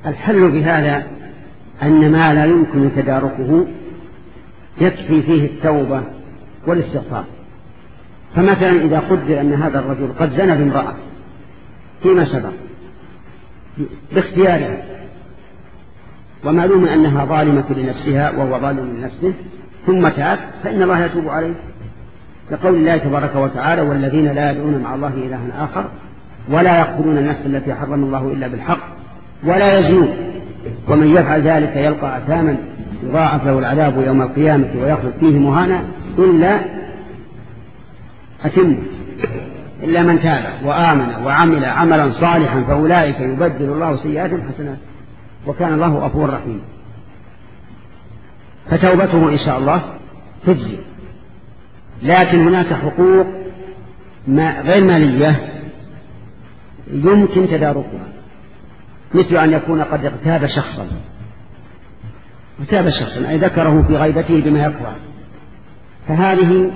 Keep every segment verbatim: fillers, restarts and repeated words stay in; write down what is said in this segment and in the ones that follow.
الحل بهذا أن ما لا يمكن تداركه يكفي فيه التوبة والاستغفار. فمثلا إذا قدر أن هذا الرجل قد زنى بامرأة فيما سبق باختيارها، ومعلوم أنها ظالمة لنفسها وهو ظالم لنفسه، ثم تاب، فإن الله يتوب عليه، لقول الله تبارك وتعالى: والذين لا يدعون مع الله إلها آخر ولا يقتلون النفس التي حرم الله إلا بالحق ولا يزنون ومن يفعل ذلك يلقى أثاما يضاعف له العذاب يوم القيامة ويخلد فيه مهانا إلا أتم إلا من تاب وآمن وعمل عملا صالحا فأولئك يبدل الله سيئاتهم حسنات وكان الله غفورا رحيما. فتوبته إن شاء الله تجزي. لكن هناك حقوق ما غير مالية يمكن تداركها، مثل أن يكون قد اغتاب شخصا اغتاب شخصا أي ذكره في غيبته بما يكره، فهذه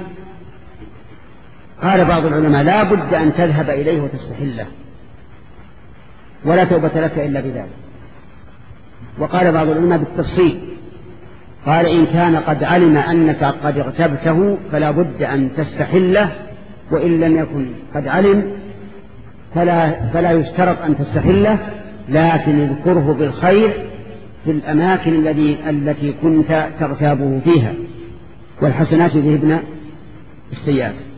قال بعض العلماء لا بد أن تذهب إليه وتستحله ولا توبة لك إلا بذلك. وقال بعض العلماء بالتفصيل، قال إن كان قد علم أنك قد اغتبته فلا بد أن تستحله، وإن لم يكن قد علم فلا, فلا يشترط أن تستحله، لكن يذكره بالخير في الأماكن التي التي كنت تغتابه فيها، والحسنات يذهبن السيئات.